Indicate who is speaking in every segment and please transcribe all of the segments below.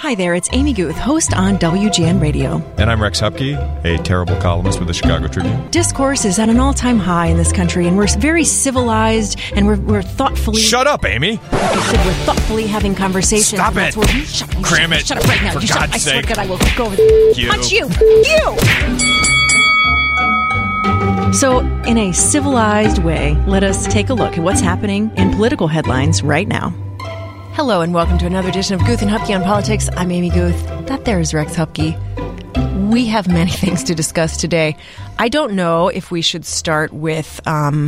Speaker 1: Hi there, it's Amy Guth, host on WGN Radio.
Speaker 2: And I'm Rex Hupke, a terrible columnist with the Chicago Tribune.
Speaker 1: Discourse is at an all-time high in this country, and we're very civilized, and we're thoughtfully...
Speaker 2: Shut up, Amy!
Speaker 1: Like I said, we're thoughtfully having conversations.
Speaker 2: Stop it! Cram it!
Speaker 1: Shut up right now.
Speaker 2: For God's sake.
Speaker 1: I swear to God, I will go over punch you! You! So, in a civilized way, let us take a look at what's happening in political headlines right now. Hello and welcome to another edition of Guth and Hupke on Politics. I'm Amy Guth. That there is Rex Hupke. We have many things to discuss today. I don't know if we should start with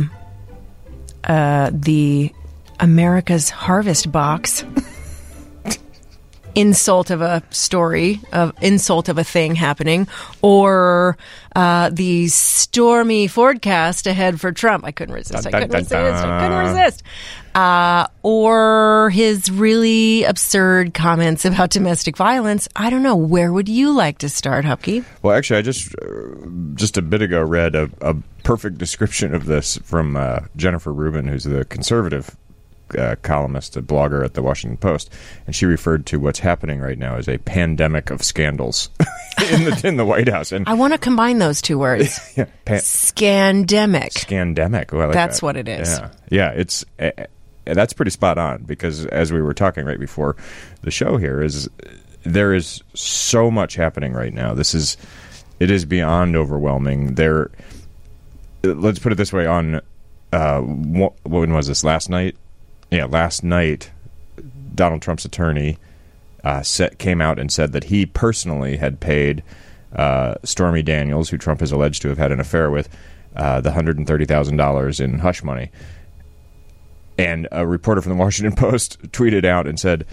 Speaker 1: the America's Harvest box. Insult of a story, insult of a thing happening, or the stormy forecast ahead for Trump. I couldn't resist. Or his really absurd comments about domestic violence. I don't know. Where would you like to start, Hupke?
Speaker 2: Well, actually, I just a bit ago read a perfect description of this from Jennifer Rubin, who's the conservative columnist, a blogger at the Washington Post, and she referred to what's happening right now as a pandemic of scandals in the White House. And
Speaker 1: I want to combine those two words.
Speaker 2: Yeah,
Speaker 1: Scandemic.
Speaker 2: Scandemic. Well,
Speaker 1: that's what it is.
Speaker 2: Yeah. It's that's pretty spot on, because as we were talking right before the show here, there is so much happening right now. It is beyond overwhelming. Let's put it this way: on when was this? Last night. Yeah, last night, Donald Trump's attorney came out and said that he personally had paid Stormy Daniels, who Trump is alleged to have had an affair with, the $130,000 in hush money. And a reporter from the Washington Post tweeted out and said,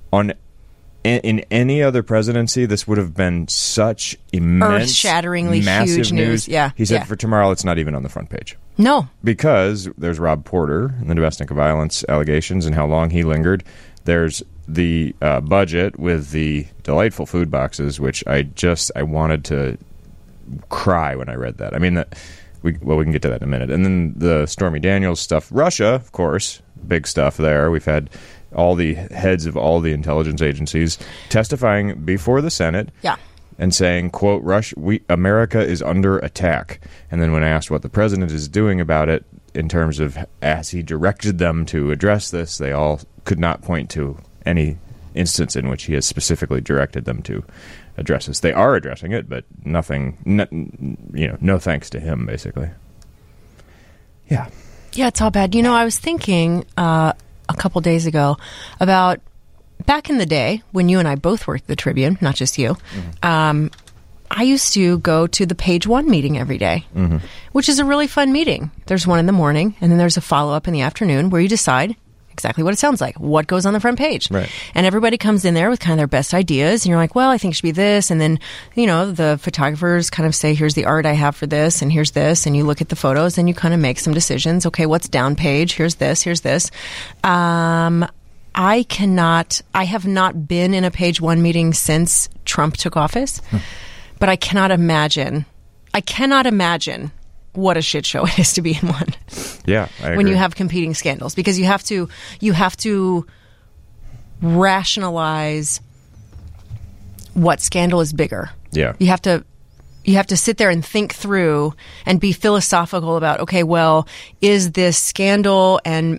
Speaker 2: in any other presidency, this would have been such immense,
Speaker 1: earth-shatteringly
Speaker 2: massive
Speaker 1: huge news. Yeah,
Speaker 2: he said for tomorrow, it's not even on the front page.
Speaker 1: No.
Speaker 2: Because there's Rob Porter and the domestic violence allegations and how long he lingered. There's the budget with the delightful food boxes, which I wanted to cry when I read that. I mean, we can get to that in a minute. And then the Stormy Daniels stuff. Russia, of course, big stuff there. We've had all the heads of all the intelligence agencies testifying before the Senate.
Speaker 1: Yeah.
Speaker 2: And saying, quote, America is under attack. And then when asked what the president is doing about it in terms of as he directed them to address this, they all could not point to any instance in which he has specifically directed them to address this. They are addressing it, but nothing, no thanks to him, basically. Yeah.
Speaker 1: Yeah, it's all bad. I was thinking a couple days ago about back in the day, when you and I both worked at the Tribune, not just you, I used to go to the Page One meeting every day, which is a really fun meeting. There's one in the morning, and then there's a follow-up in the afternoon where you decide exactly what it sounds like, what goes on the front page.
Speaker 2: Right.
Speaker 1: And everybody comes in there with kind of their best ideas, and you're like, well, I think it should be this. And then, the photographers kind of say, here's the art I have for this, and here's this. And you look at the photos, and you kind of make some decisions. Okay, what's down page? Here's this, here's this. I have not been in a Page One meeting since Trump took office, but I cannot imagine what a shit show it is to be in one.
Speaker 2: Yeah, I agree.
Speaker 1: When you have competing scandals, because you have to rationalize what scandal is bigger.
Speaker 2: Yeah.
Speaker 1: You have to sit there and think through and be philosophical about, okay, well, is this scandal and,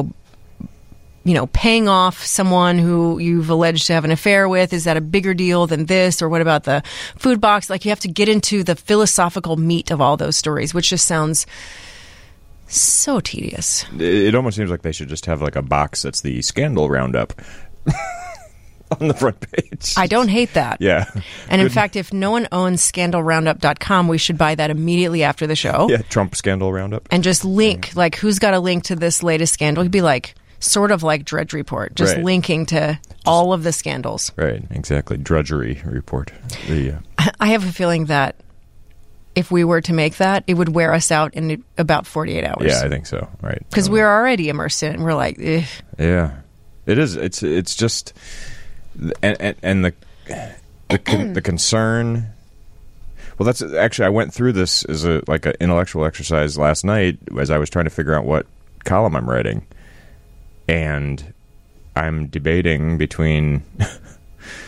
Speaker 1: paying off someone who you've alleged to have an affair with, is that a bigger deal than this? Or what about the food box? Like, you have to get into the philosophical meat of all those stories, which just sounds so tedious.
Speaker 2: It almost seems like they should just have like a box that's the scandal roundup on the front page.
Speaker 1: I don't hate that.
Speaker 2: Yeah.
Speaker 1: And in fact, if no one owns scandalroundup.com, we should buy that immediately after the show.
Speaker 2: Yeah, Trump scandal roundup.
Speaker 1: And just link, like, who's got a link to this latest scandal? It'd be like, sort of like Drudge Report, just linking to all of the scandals.
Speaker 2: Right, exactly. Drudgery Report.
Speaker 1: I have a feeling that if we were to make that, it would wear us out in about 48 hours.
Speaker 2: Yeah, I think so. Right.
Speaker 1: Because we're already immersed in it, and we're like, ugh.
Speaker 2: Yeah. It is. It's just... And the concern... Well, that's actually... I went through this as an intellectual exercise last night as I was trying to figure out what column I'm writing. And I'm debating between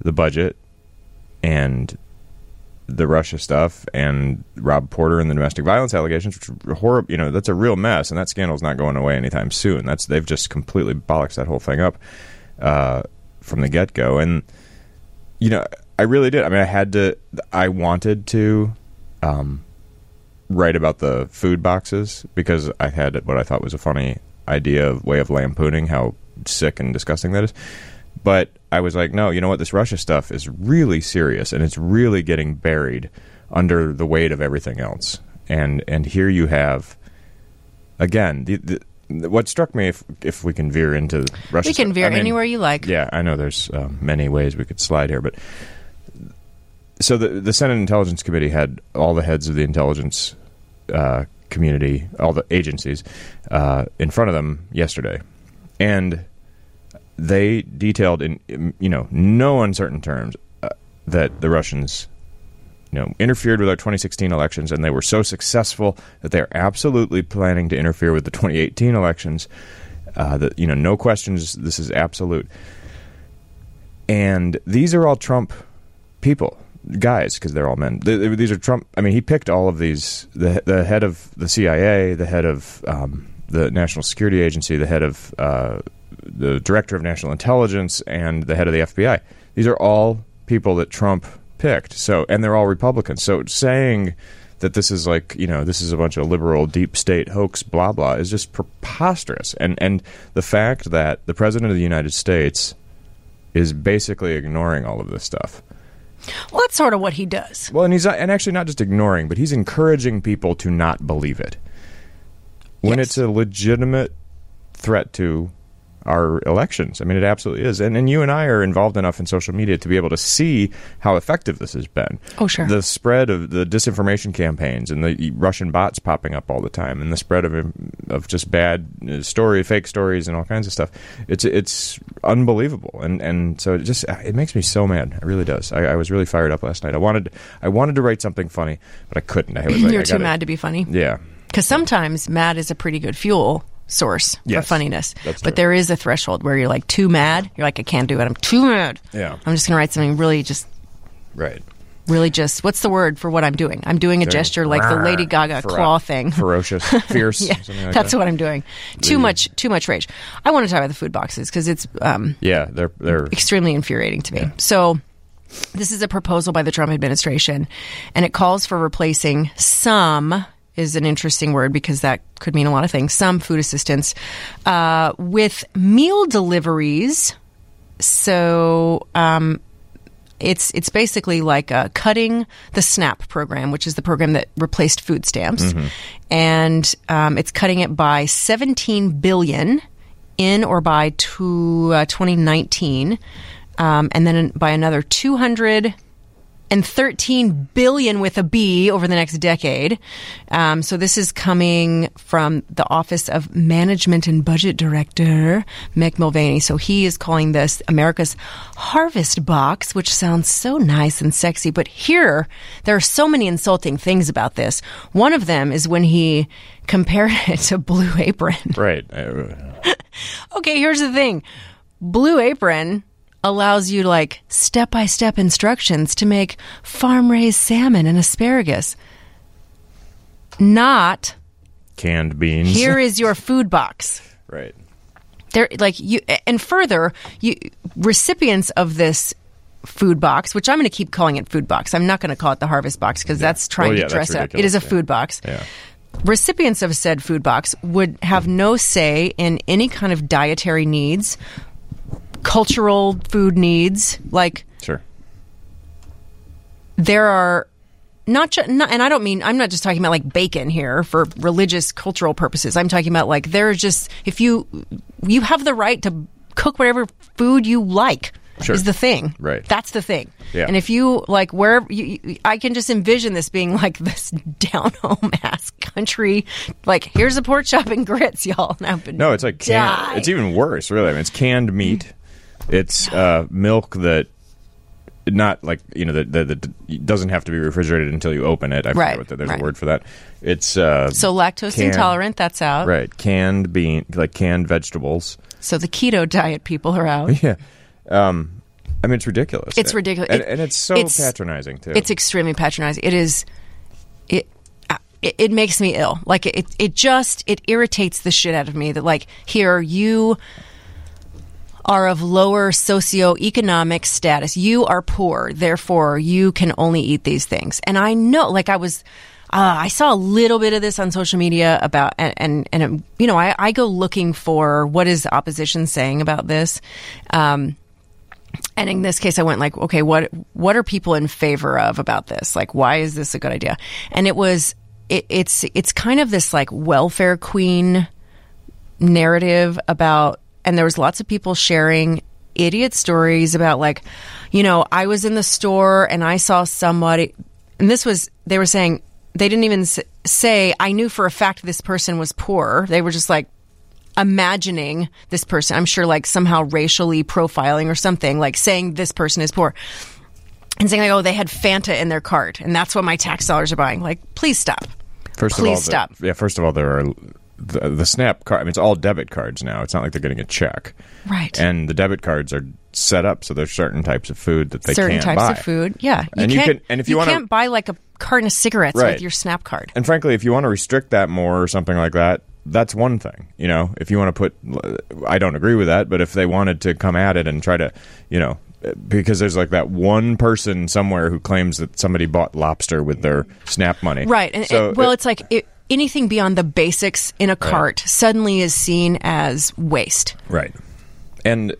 Speaker 2: the budget and the Russia stuff and Rob Porter and the domestic violence allegations, which are horrible. That's a real mess, and that scandal's not going away anytime soon. They've just completely bollocksed that whole thing up from the get-go. And I really did. I mean, I wanted to write about the food boxes because I had what I thought was a funny way of lampooning how sick and disgusting that is. But I was like, no, you know what? This Russia stuff is really serious, and it's really getting buried under the weight of everything else. And here you have, again, what struck me, if we can veer into Russia.
Speaker 1: We can veer anywhere you like.
Speaker 2: Yeah, I know there's many ways we could slide here, but so the Senate Intelligence Committee had all the heads of the intelligence community, all the agencies, in front of them yesterday, and they detailed in no uncertain terms that the Russians interfered with our 2016 elections, and they were so successful that they're absolutely planning to interfere with the 2018 elections. That no questions, this is absolute. And these are all Trump people, guys, because they're all men. These are Trump. I mean, he picked all of these: the head of the CIA, the head of the National Security Agency, the head of the director of national intelligence, and the head of the FBI. These are all people that Trump picked. So, and they're all Republicans. So saying that this is this is a bunch of liberal deep state hoax, blah, blah, is just preposterous. And the fact that the president of the United States is basically ignoring all of this stuff.
Speaker 1: Well, that's sort of what he does.
Speaker 2: Well, and and actually not just ignoring, but he's encouraging people to not believe it. When it's a legitimate threat to our elections. I mean, it absolutely is. And you and I are involved enough in social media to be able to see how effective this has been.
Speaker 1: Oh, sure.
Speaker 2: The spread of the disinformation campaigns and the Russian bots popping up all the time, and the spread of just bad fake stories and all kinds of stuff. It's unbelievable. And so it makes me so mad. It really does. I was really fired up last night. I wanted to write something funny, but I couldn't. I was like,
Speaker 1: You're too mad to be funny?
Speaker 2: Yeah.
Speaker 1: Because sometimes mad is a pretty good fuel source for funniness. But there is a threshold where you're like too mad. You're like, I can't do it. I'm too mad.
Speaker 2: Yeah.
Speaker 1: I'm just going to write something really just, what's the word for what I'm doing? I'm doing a gesture like the Lady Gaga claw thing.
Speaker 2: Ferocious, fierce.
Speaker 1: Yeah,
Speaker 2: something like
Speaker 1: that's
Speaker 2: that.
Speaker 1: what I'm doing. Too much rage. I want to talk about the food boxes because it's
Speaker 2: they're
Speaker 1: extremely infuriating to me. So this is a proposal by the Trump administration, and it calls for replacing some, is an interesting word because that could mean a lot of things, some food assistance with meal deliveries. So it's basically like cutting the SNAP program, which is the program that replaced food stamps. Mm-hmm. And it's cutting it by $17 billion in or by 2019, and then by another $213 billion with a B over the next decade. So this is coming from the Office of Management and Budget Director, Mick Mulvaney. So he is calling this America's Harvest Box, which sounds so nice and sexy. But here, there are so many insulting things about this. One of them is when he compared it to Blue Apron.
Speaker 2: Right.
Speaker 1: Okay, here's the thing. Blue Apron allows you step-by-step instructions to make farm-raised salmon and asparagus. Not
Speaker 2: canned beans.
Speaker 1: Here is your food box.
Speaker 2: Right.
Speaker 1: There, and further, recipients of this food box, which I'm going to keep calling it food box. I'm not going to call it the Harvest Box because that's trying to dress up. It is a food box. Yeah. Recipients of said food box would have no say in any kind of dietary needs, cultural food needs.
Speaker 2: Sure.
Speaker 1: There are and I don't mean, I'm not just talking about bacon here for religious, cultural purposes. I'm talking about there's just, if you have the right to cook whatever food you like. Sure. Is the thing.
Speaker 2: Right.
Speaker 1: That's the thing.
Speaker 2: Yeah.
Speaker 1: And if you wherever I can just envision this being this down home ass country. Here's a pork chop and grits, y'all.
Speaker 2: No, it's canned. It's even worse, really. I mean, it's canned meat. It's milk that not that doesn't have to be refrigerated until you open it. I forget what there's a word for that. It's
Speaker 1: so lactose intolerant. That's out.
Speaker 2: Right. Canned canned vegetables.
Speaker 1: So the keto diet people are out.
Speaker 2: Yeah. I mean, it's ridiculous.
Speaker 1: It's ridiculous.
Speaker 2: And it's so patronizing, too.
Speaker 1: It's extremely patronizing. It makes me ill. Like, it irritates the shit out of me that, like, here, you are of lower socioeconomic status. You are poor. Therefore, you can only eat these things. And I know, like, I saw a little bit of this on social media about, and you know, I go looking for what is the opposition saying about this. And in this case, I went like, okay, what are people in favor of about this? Like, why is this a good idea? And it's kind of this like welfare queen narrative about, and there was lots of people sharing idiot stories about like, you know, I was in the store and I saw somebody, and they were saying, they didn't even say, I knew for a fact this person was poor. They were just like imagining this person. I'm sure like somehow racially profiling or something, like saying this person is poor. And saying like, oh, they had Fanta in their cart and that's what my tax dollars are buying. Like, please stop. First of
Speaker 2: all, there are the SNAP card. I mean, it's all debit cards now. It's not like they're getting a check.
Speaker 1: Right.
Speaker 2: And the debit cards are set up so there's certain types of food that they
Speaker 1: can't buy. Certain types of food, yeah. You can't buy like a carton of cigarettes with your SNAP card.
Speaker 2: And frankly, if you want to restrict that more or something like that, that's one thing. You know, if you want to put, I don't agree with that, but if they wanted to come at it and try to, you know, because there's like that one person somewhere who claims that somebody bought lobster with their SNAP money.
Speaker 1: Right. And it's like anything beyond the basics in a cart suddenly is seen as waste.
Speaker 2: Right. And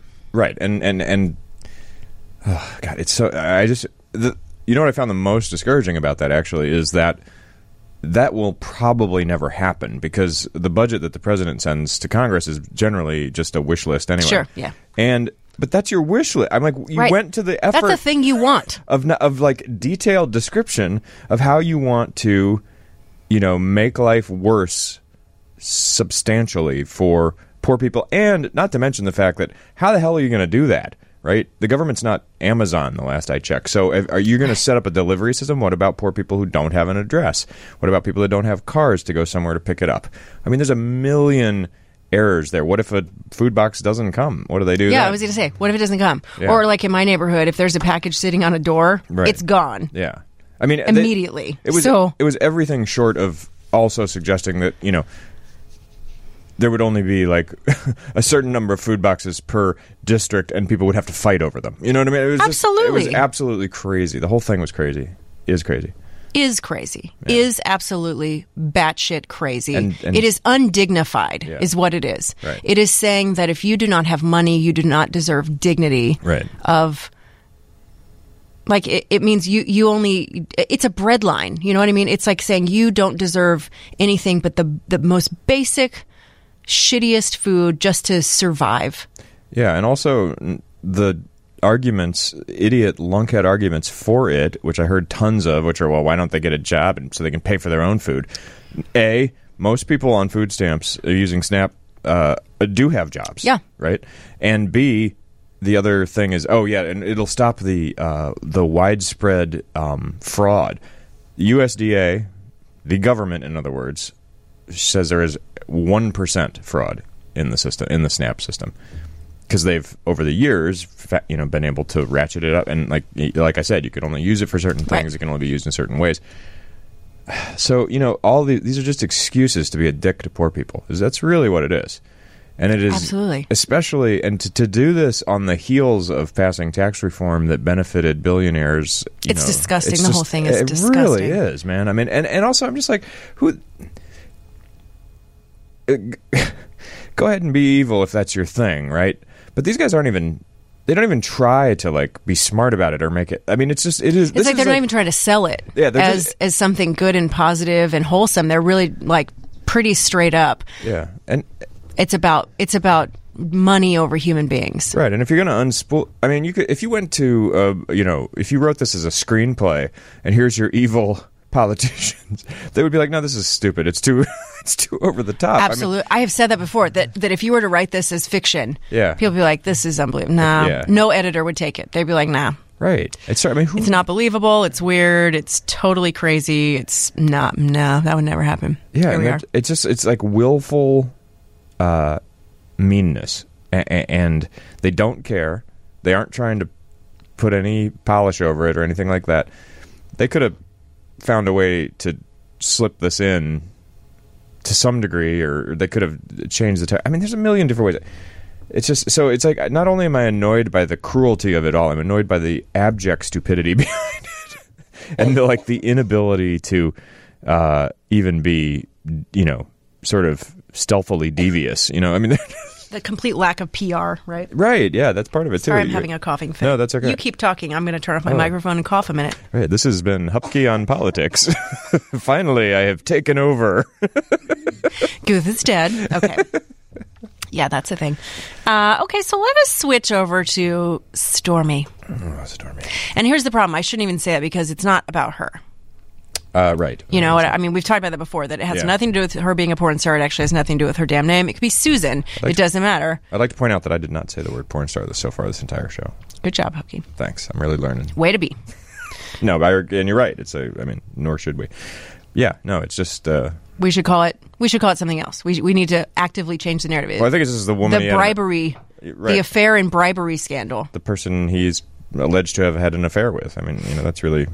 Speaker 2: oh God, it's so, you know what I found the most discouraging about that actually is that will probably never happen because the budget that the president sends to Congress is generally just a wish list anyway.
Speaker 1: Sure, yeah.
Speaker 2: But that's your wish list. I'm like, you went to the effort.
Speaker 1: That's the thing you want.
Speaker 2: Of like detailed description of how you want to, you know, make life worse substantially for poor people. And not to mention the fact that how the hell are you going to do that? Right? The government's not Amazon, the last I checked. So are you going to set up a delivery system? What about poor people who don't have an address? What about people that don't have cars to go somewhere to pick it up? I mean, there's a million errors there. What if a food box doesn't come? What do they do then?
Speaker 1: I was going to say, what if it doesn't come? Yeah. Or like in my neighborhood, if there's a package sitting on a door, it's gone.
Speaker 2: Yeah. I mean,
Speaker 1: immediately.
Speaker 2: It was everything short of also suggesting that, you know, there would only be like a certain number of food boxes per district and people would have to fight over them. You know what I mean? It was
Speaker 1: absolutely.
Speaker 2: It was absolutely crazy. The whole thing was crazy. Is crazy.
Speaker 1: Is crazy. Yeah. Is absolutely batshit crazy. And it is undignified, is what it is.
Speaker 2: Right.
Speaker 1: It is saying that if you do not have money, you do not deserve dignity.
Speaker 2: Right.
Speaker 1: Like, it means you only... It's a breadline. You know what I mean? It's like saying you don't deserve anything but the most basic, shittiest food just to survive.
Speaker 2: Yeah, and also the arguments, idiot lunkhead arguments for it, which I heard tons of, which are, well, why don't they get a job and so they can pay for their own food? A, most people on food stamps using SNAP do have jobs.
Speaker 1: Yeah.
Speaker 2: Right? And B, the other thing is, and it'll stop the widespread fraud. USDA, the government, in other words, says there is 1% fraud in the system, in the SNAP system, because they've over the years, been able to ratchet it up. And like I said, you can only use it for certain things. Right. It can only be used in certain ways. So all these are just excuses to be a dick to poor people. That's really what it is. And it is
Speaker 1: absolutely,
Speaker 2: especially, and to do this on the heels of passing tax reform that benefited billionaires.
Speaker 1: It's disgusting. The whole thing is disgusting.
Speaker 2: It really is, man. I mean, and also I'm just like, who? Go ahead and be evil if that's your thing, right? But these guys they don't even try to be smart about it or make it. I mean, it's like
Speaker 1: they're not even trying to sell it as something good and positive and wholesome. They're really pretty straight up.
Speaker 2: Yeah, and
Speaker 1: it's about money over human beings,
Speaker 2: right? And if you're going to unspool, I mean, you could if you went to if you wrote this as a screenplay and here's your evil politicians, they would be like, no, this is stupid. It's too over the top.
Speaker 1: Absolutely. I have said that before, that if you were to write this as fiction, people would be like, this is unbelievable. Nah, no editor would take it. They'd be like, nah.
Speaker 2: Right. It's
Speaker 1: not believable. It's weird. It's totally crazy. It's not, no, that would never happen.
Speaker 2: Yeah. It's like willful meanness. And they don't care. They aren't trying to put any polish over it or anything like that. They could have found a way to slip this in to some degree, or they could have changed the I mean, there's a million different ways. It's just, so it's like, not only am I annoyed by the cruelty of it all, I'm annoyed by the abject stupidity behind it. And the inability to even be, sort of stealthily devious, I mean...
Speaker 1: The complete lack of PR, right?
Speaker 2: Right, yeah, that's part of it, too.
Speaker 1: Sorry, I'm having a coughing fit.
Speaker 2: No, that's okay.
Speaker 1: You keep talking. I'm going to turn off my microphone and cough a minute.
Speaker 2: Right, this has been Hupke on Politics. Finally, I have taken over.
Speaker 1: Guth is dead. Okay. Yeah, that's the thing. Okay, so let us switch over to Stormy.
Speaker 2: Oh, Stormy.
Speaker 1: And here's the problem. I shouldn't even say that because it's not about her.
Speaker 2: Right.
Speaker 1: You know what I mean? We've talked about that before, that it has nothing to do with her being a porn star. It actually has nothing to do with her damn name. It could be Susan. It doesn't matter.
Speaker 2: I'd like to point out that I did not say the word porn star so far this entire show.
Speaker 1: Good job, Hupke.
Speaker 2: Thanks. I'm really learning.
Speaker 1: Way to be.
Speaker 2: No, and you're right. Nor should we. Yeah, no, it's just...
Speaker 1: We should call it something else. We need to actively change the narrative.
Speaker 2: Well, I think this is the woman...
Speaker 1: The bribery, the affair and bribery scandal.
Speaker 2: The person he's alleged to have had an affair with. I mean, that's really...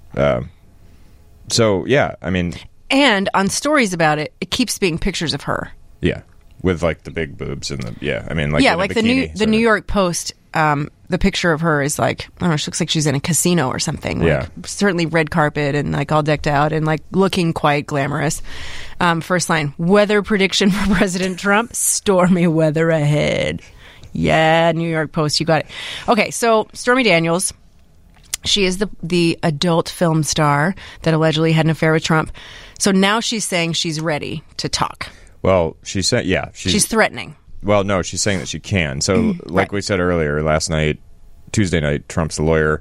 Speaker 2: So, yeah, I mean...
Speaker 1: And on stories about it, it keeps being pictures of her.
Speaker 2: Yeah, with, the big boobs and the... Yeah, I mean,
Speaker 1: the New York Post, the picture of her is I don't know, she looks like she's in a casino or something.
Speaker 2: Yeah.
Speaker 1: Certainly red carpet and, all decked out and, looking quite glamorous. First line, weather prediction for President Trump, stormy weather ahead. Yeah, New York Post, you got it. Okay, so Stormy Daniels... She is the adult film star that allegedly had an affair with Trump. So now she's saying she's ready to talk.
Speaker 2: Well, she said, yeah.
Speaker 1: She's threatening.
Speaker 2: Well, no, she's saying that she can. So like we said earlier, Tuesday night, Trump's lawyer,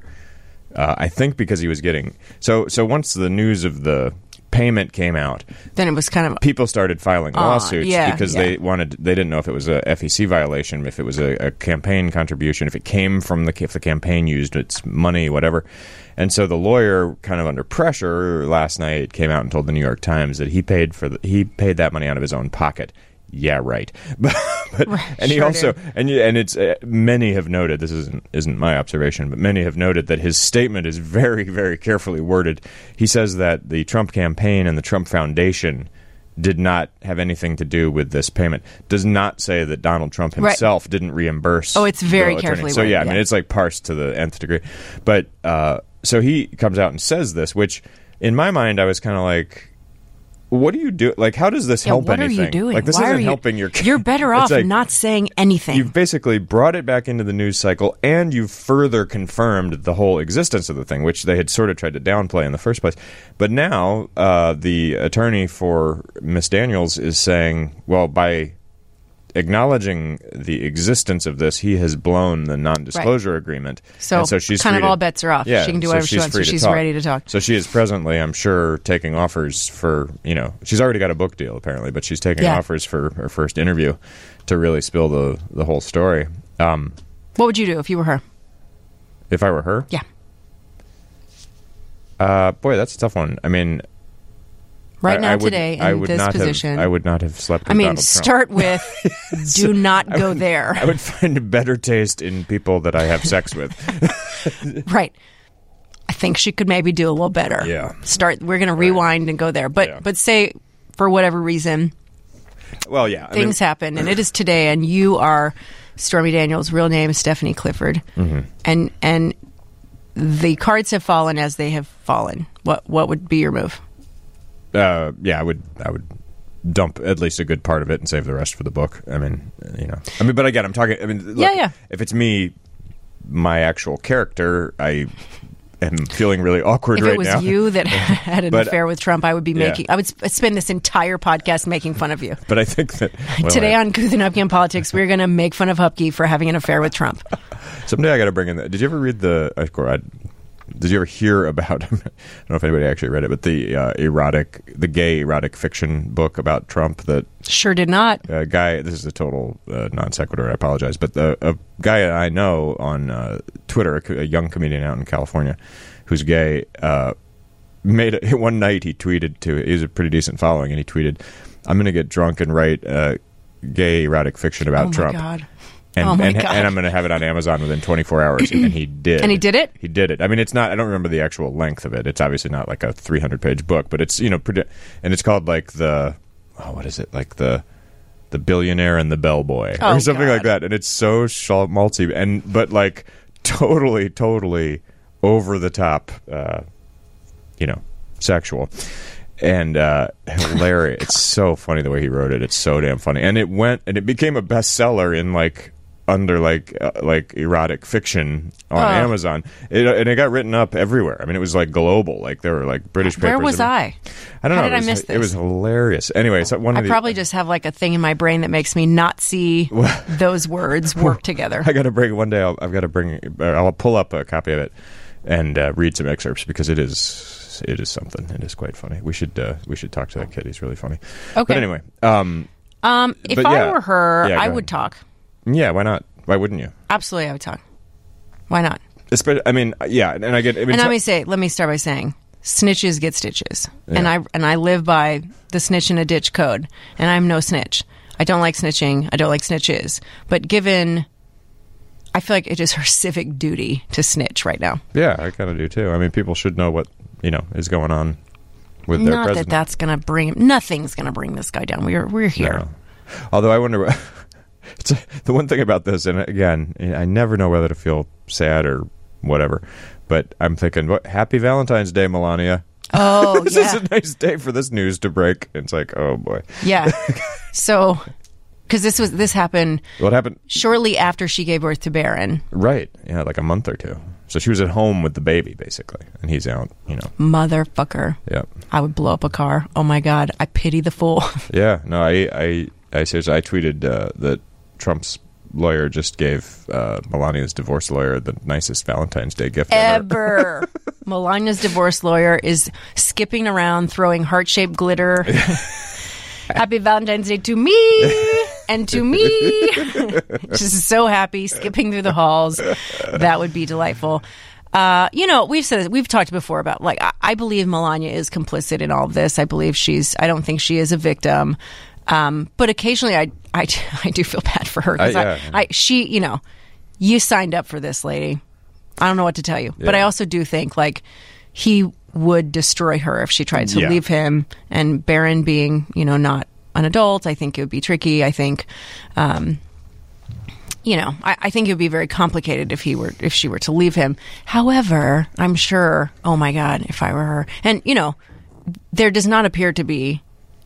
Speaker 2: I think because he was getting... So once the news of the payment came out,
Speaker 1: then it was kind of...
Speaker 2: People started filing lawsuits because they didn't know if it was a FEC violation, if it was a campaign contribution, if it came from if the campaign used its money, whatever. And so the lawyer, kind of under pressure, last night came out and told the New York Times that he paid that money out of his own pocket. Yeah, right. But and he also did. and it's many have noted, this isn't my observation, but many have noted that his statement is very, very carefully worded. He says that the Trump campaign and the Trump Foundation did not have anything to do with this payment. Does not say that Donald Trump himself didn't reimburse.
Speaker 1: Oh, it's very carefully worded.
Speaker 2: So yeah, I mean, it's parsed to the nth degree. But so he comes out and says this, which in my mind I was kind of like, what do you do? How does this help anything?
Speaker 1: What are you doing?
Speaker 2: This isn't helping your case.
Speaker 1: You're better off not saying anything.
Speaker 2: You've basically brought it back into the news cycle, and you've further confirmed the whole existence of the thing, which they had sort of tried to downplay in the first place. But now the attorney for Miss Daniels is saying, well, by acknowledging the existence of this, he has blown the non-disclosure agreement.
Speaker 1: So she's kind of all bets are off.
Speaker 2: Yeah,
Speaker 1: she can do whatever she wants. So she's ready to talk.
Speaker 2: So she is presently, I'm sure, taking offers for, she's already got a book deal apparently, but she's taking offers for her first interview to really spill the whole story.
Speaker 1: What would you do if you were her?
Speaker 2: If I were her?
Speaker 1: Yeah.
Speaker 2: Boy, that's a tough one. I mean...
Speaker 1: today, in this position.
Speaker 2: I would not have slept with Donald Trump.
Speaker 1: Start with, do not go there.
Speaker 2: I would find a better taste in people that I have sex with.
Speaker 1: Right. I think she could maybe do a little better.
Speaker 2: Yeah.
Speaker 1: We're going to rewind and go there. But say, for whatever reason,
Speaker 2: well, yeah,
Speaker 1: things happen, and it is today, and you are Stormy Daniels' real name is Stephanie Clifford. Mm-hmm. And the cards have fallen as they have fallen. What would be your move?
Speaker 2: I would dump at least a good part of it and save the rest for the book. I mean, but again, I'm talking. I mean, look, if it's me, my actual character, I am feeling really awkward right now.
Speaker 1: If it was you that had an affair with Trump, I would be I would spend this entire podcast making fun of you.
Speaker 2: But I think that
Speaker 1: today on Guth and Hupke on Politics, we're going to make fun of Hupke for having an affair with Trump.
Speaker 2: Someday I got to bring in that. Did you ever read did you ever hear about, I don't know if anybody actually read it, but the gay erotic fiction book about Trump that...
Speaker 1: Sure did not.
Speaker 2: A guy, this is a total non sequitur, I apologize, but a guy I know on Twitter, a young comedian out in California who's gay, one night he tweeted he was a pretty decent following, and he tweeted, I'm going to get drunk and write gay erotic fiction about Trump.
Speaker 1: Oh my God.
Speaker 2: And,
Speaker 1: Oh my God.
Speaker 2: and I'm going to have it on Amazon within 24 hours. And he did.
Speaker 1: And he did it?
Speaker 2: He did it. I mean, it's not, I don't remember the actual length of it. It's obviously not like a 300-page book, but it's, and it's called like what is it? Like the Billionaire and the Bellboy or something like that. And it's so schmaltzy but like totally over the top, sexual. And hilarious. It's so funny the way he wrote it. It's so damn funny. And it became a bestseller in like under like erotic fiction on Amazon. And it got written up everywhere. I mean, it was like global. Like there were like British papers.
Speaker 1: Where was I?
Speaker 2: I don't know.
Speaker 1: How did I miss this?
Speaker 2: It was hilarious. Anyway, so
Speaker 1: I probably just have like a thing in my brain that makes me not see those words work together.
Speaker 2: I got to bring one day. I'll pull up a copy of it and read some excerpts because it is something. It is quite funny. We should talk to that kid. He's really funny.
Speaker 1: Okay.
Speaker 2: But anyway,
Speaker 1: if I were her, I would talk.
Speaker 2: Yeah, why not? Why wouldn't you?
Speaker 1: Absolutely, I would talk. Why not?
Speaker 2: I mean, yeah, and I get.
Speaker 1: And let me start by saying, snitches get stitches, and I live by the snitch in a ditch code, and I'm no snitch. I don't like snitching. I don't like snitches. But I feel like it is her civic duty to snitch right now.
Speaker 2: Yeah, I kind of do too. I mean, people should know what is going on with their president.
Speaker 1: Not that that's going to bring him. Nothing's going to bring this guy down. We're here.
Speaker 2: No. Although I wonder. The one thing about this, and again, I never know whether to feel sad or whatever, but I'm thinking, happy Valentine's Day, Melania.
Speaker 1: Oh,
Speaker 2: this is a nice day for this news to break. It's like, oh boy.
Speaker 1: Yeah. So, because this happened.
Speaker 2: What happened?
Speaker 1: Shortly after she gave birth to Barron.
Speaker 2: Right. Yeah, like a month or two. So she was at home with the baby, basically, and he's out,
Speaker 1: Motherfucker.
Speaker 2: Yep.
Speaker 1: I would blow up a car. Oh my God. I pity the fool.
Speaker 2: Yeah. No, I seriously, I tweeted that Trump's lawyer just gave Melania's divorce lawyer the nicest Valentine's Day gift
Speaker 1: ever. Melania's divorce lawyer is skipping around, throwing heart-shaped glitter. Happy Valentine's Day to me and to me. Just so happy, skipping through the halls. That would be delightful. We've said this, we've talked before about I believe Melania is complicit in all of this. I don't think she is a victim. But occasionally I do feel bad for her because you signed up for this, lady. I don't know what to tell you, but I also do think he would destroy her if she tried to leave him. And Barron being, not an adult, I think it would be tricky. I think, I think it would be very complicated if she were to leave him. However, I'm sure, oh my God, if I were her, and there does not appear to be,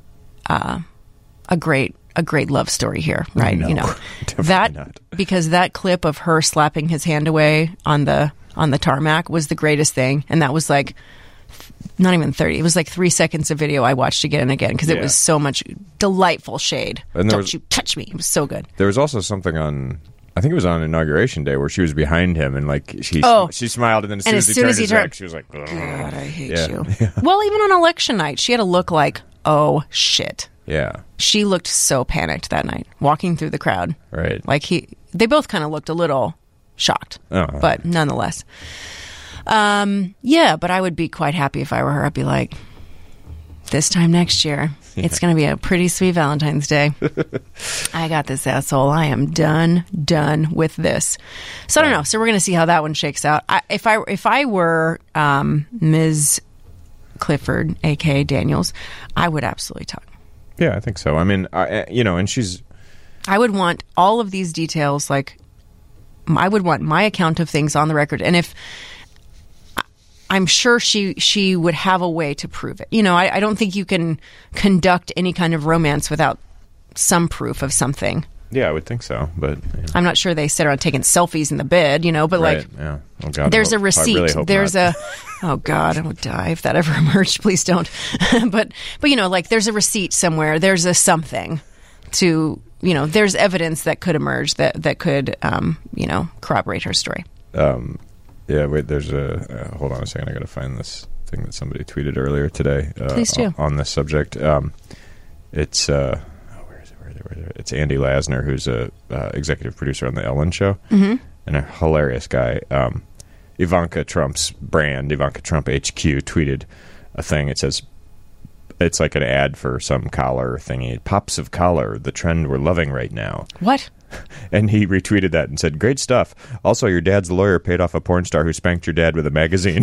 Speaker 1: a great love story here, right?
Speaker 2: No,
Speaker 1: that
Speaker 2: not.
Speaker 1: Because that clip of her slapping his hand away on the tarmac was the greatest thing, and that was not even 30. It was 3 seconds of video I watched again and again because it was so much delightful shade. And Don't you touch me! It was so good.
Speaker 2: There was also something on. I think it was on Inauguration Day where she was behind him and she smiled and then as soon as he turned his back, she was like,
Speaker 1: God, I hate you. Yeah. Well, even on election night, she had a look like, oh shit.
Speaker 2: Yeah. She
Speaker 1: looked so panicked that night, walking through the crowd.
Speaker 2: Right.
Speaker 1: They both kind of looked a little shocked, but nonetheless. But I would be quite happy if I were her. I'd be like, this time next year, it's going to be a pretty sweet Valentine's Day. I got this asshole. I am done with this. So I don't know. So we're going to see how that one shakes out. If I were Ms. Clifford, a.k.a. Daniels, I would absolutely talk.
Speaker 2: Yeah, I think so. I mean, and she's...
Speaker 1: I would want all of these details, I would want my account of things on the record. And if... I'm sure she would have a way to prove it. I don't think you can conduct any kind of romance without some proof of something.
Speaker 2: Yeah, I would think so, but...
Speaker 1: I'm not sure they sit around taking selfies in the bed, but
Speaker 2: right, yeah. Oh, God,
Speaker 1: there's a receipt.
Speaker 2: I really hope
Speaker 1: there's
Speaker 2: not.
Speaker 1: Oh, God, I would die if that ever emerged. Please don't. but there's a receipt somewhere. There's a something to, there's evidence that could emerge that could, corroborate her story.
Speaker 2: Yeah, wait, there's hold on a second. I got to find this thing that somebody tweeted earlier today.
Speaker 1: Please do.
Speaker 2: On this subject. It's... where is it? It's Andy Lasner, who's a executive producer on the Ellen Show, and a hilarious guy. Ivanka Trump's brand, Ivanka Trump HQ, tweeted a thing. It says, it's like an ad for some collar thingy. Pops of collar, the trend we're loving right now.
Speaker 1: What?
Speaker 2: And he retweeted that and said, "Great stuff. Also, your dad's lawyer paid off a porn star who spanked your dad with a magazine."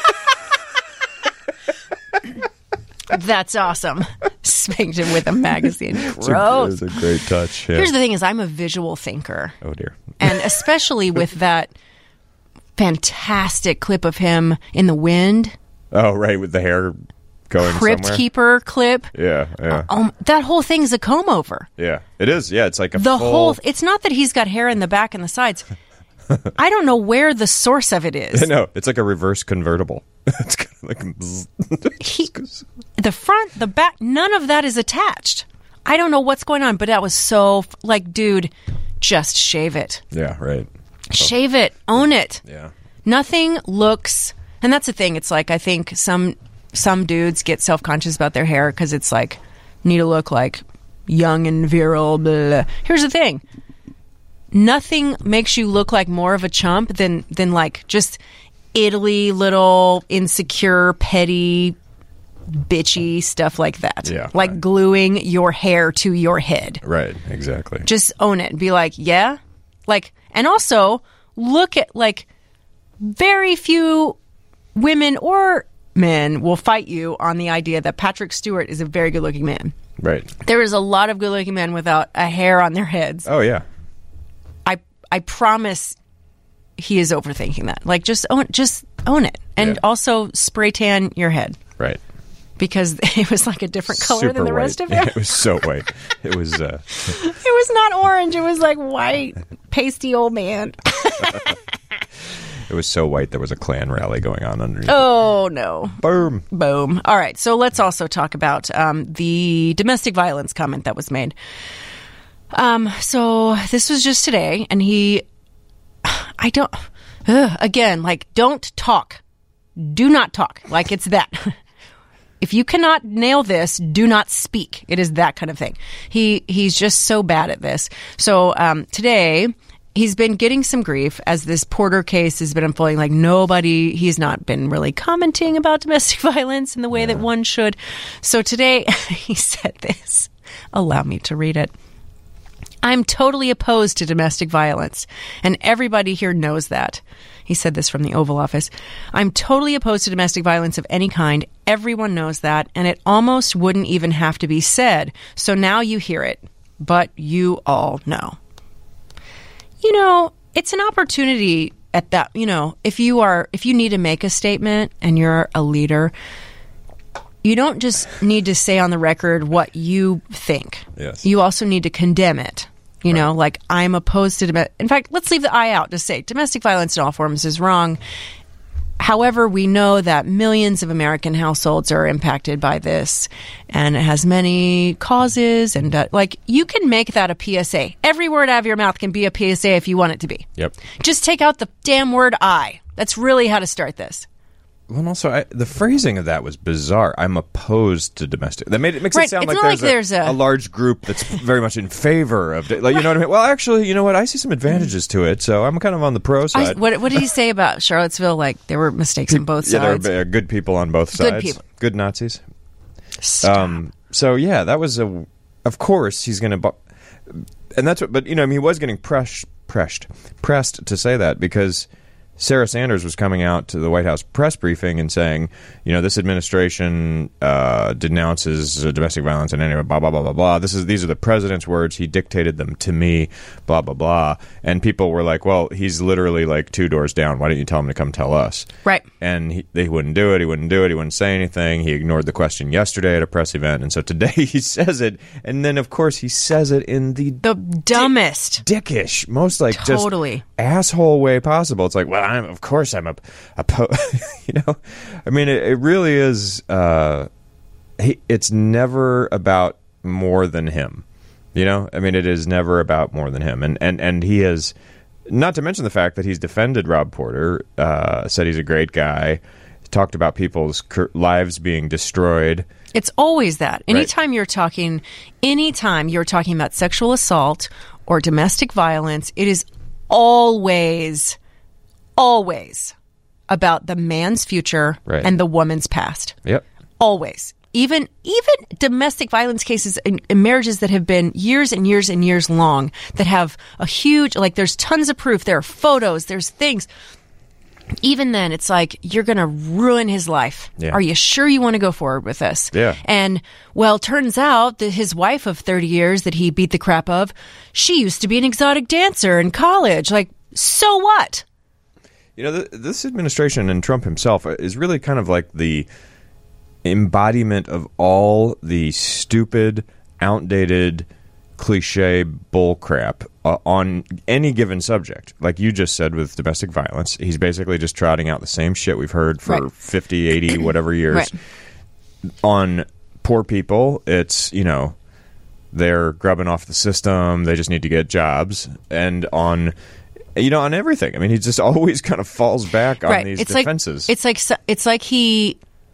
Speaker 1: That's awesome. Spanked him with a magazine. Gross.
Speaker 2: It was a great touch. Yeah.
Speaker 1: Here's the thing: is I'm a visual thinker.
Speaker 2: Oh dear.
Speaker 1: And especially with that fantastic clip of him in the wind.
Speaker 2: Oh, right, with the hair going
Speaker 1: Crypt
Speaker 2: somewhere.
Speaker 1: Keeper clip.
Speaker 2: Yeah.
Speaker 1: That whole thing is a comb over.
Speaker 2: Yeah, it is. Yeah, it's like a
Speaker 1: The
Speaker 2: full...
Speaker 1: whole. It's not that he's got hair in the back and the sides. I don't know where the source of it is.
Speaker 2: No, it's like a reverse convertible. It's kind of like...
Speaker 1: The front, the back, none of that is attached. I don't know what's going on, but that was so... Like, dude, just shave it.
Speaker 2: Yeah, right.
Speaker 1: Shave it. Own it.
Speaker 2: Yeah.
Speaker 1: Nothing looks... And that's the thing. It's like, I think some dudes get self-conscious about their hair because it's like, need to look like young and virile. Blah, blah. Here's the thing. Nothing makes you look like more of a chump than like just Italy, little insecure, petty, bitchy stuff like that.
Speaker 2: Yeah,
Speaker 1: like
Speaker 2: right.
Speaker 1: gluing your hair to your head.
Speaker 2: Right, exactly.
Speaker 1: Just own it. Be like, yeah. Like, and also look at like very few women or men will fight you on the idea that Patrick Stewart is a very good looking man.
Speaker 2: Right.
Speaker 1: There is a lot of good looking men without a hair on their heads.
Speaker 2: Oh, yeah.
Speaker 1: I promise he is overthinking that. Like, just own it. And
Speaker 2: Yeah.
Speaker 1: also spray tan your head.
Speaker 2: Right.
Speaker 1: Because it was like a different color
Speaker 2: Super
Speaker 1: than the
Speaker 2: white.
Speaker 1: rest of
Speaker 2: Yeah,
Speaker 1: it.
Speaker 2: it was so white. It was...
Speaker 1: It was not orange. It was like white, pasty old man.
Speaker 2: It was so white there was a Klan rally going on underneath.
Speaker 1: Oh, no.
Speaker 2: Boom.
Speaker 1: Boom. All right. So let's also talk about the domestic violence comment that was made. So this was just today, and again, like, don't talk. Do not talk. Like, it's that. If you cannot nail this, do not speak. It is that kind of thing. He's just so bad at this. So today, he's been getting some grief as this Porter case has been unfolding. Like, he's not been really commenting about domestic violence in the way that one should. So today, he said this. Allow me to read it. I'm totally opposed to domestic violence, and everybody here knows that. He said this from the Oval Office. I'm totally opposed to domestic violence of any kind. Everyone knows that, and it almost wouldn't even have to be said. So now you hear it, but you all know. You know, it's an opportunity at that, you know, if you need to make a statement and you're a leader, you don't just need to say on the record what you think.
Speaker 2: Yes.
Speaker 1: You also need to condemn it. You know, like, I'm opposed to in fact, let's leave the I out to say domestic violence in all forms is wrong. However, we know that millions of American households are impacted by this, and it has many causes. And like, you can make that a PSA. Every word out of your mouth can be a PSA if you want it to be.
Speaker 2: Yep.
Speaker 1: Just take out the damn word I. That's really how to start this.
Speaker 2: Well, and also, the phrasing of that was bizarre. I'm opposed to domestic. That makes it sound
Speaker 1: It's
Speaker 2: like
Speaker 1: not
Speaker 2: there's a large group that's very much in favor of, like, you know what I mean? Well, actually, you know what? I see some advantages to it, so I'm kind of on the pro side.
Speaker 1: What did he say about Charlottesville? Like, there were mistakes on both sides.
Speaker 2: Yeah, there are good people on both sides.
Speaker 1: Good people.
Speaker 2: Good Nazis.
Speaker 1: Stop.
Speaker 2: So, yeah, that was of course, he's going to... And that's what... But, you know, I mean, he was getting pressed to say that because... Sarah Sanders was coming out to the White House press briefing and saying, you know, this administration denounces domestic violence and anyway, blah, blah, blah, blah, blah. These are the president's words. He dictated them to me, blah, blah, blah. And people were like, well, he's literally like 2 doors down. Why don't you tell him to come tell us?
Speaker 1: Right.
Speaker 2: And he wouldn't do it. He wouldn't say anything. He ignored the question yesterday at a press event. And so today he says it. And then, of course, he says it in the
Speaker 1: dumbest,
Speaker 2: dickish, most like
Speaker 1: totally
Speaker 2: just asshole way possible. It's like, well, I'm a you know, I mean, it really is. It's never about more than him. You know, I mean, it is never about more than him. And he has, not to mention the fact that he's defended Rob Porter, said he's a great guy, talked about people's lives being destroyed.
Speaker 1: It's always that. Anytime you're talking about sexual assault or domestic violence, it is always about the man's future and the woman's past.
Speaker 2: Yep.
Speaker 1: Always. even domestic violence cases in marriages that have been years and years and years long, that have a huge, like, there's tons of proof, there are photos, there's things. Even then, it's like, you're going to ruin his life.
Speaker 2: Yeah.
Speaker 1: Are you sure you want to go forward with this?
Speaker 2: Yeah.
Speaker 1: And, well, turns out that his wife of 30 years that he beat the crap of, she used to be an exotic dancer in college. Like, so what?
Speaker 2: You know, this administration and Trump himself is really kind of like the embodiment of all the stupid, outdated, cliche bullcrap on any given subject. Like you just said with domestic violence, he's basically just trotting out the same shit we've heard for
Speaker 1: right.
Speaker 2: 50, 80, whatever years.
Speaker 1: Right.
Speaker 2: On poor people, it's, you know, they're grubbing off the system, they just need to get jobs. And on, you know, on everything. I mean, he just always kind of falls back on
Speaker 1: right.
Speaker 2: these
Speaker 1: it's
Speaker 2: defenses.
Speaker 1: It's like he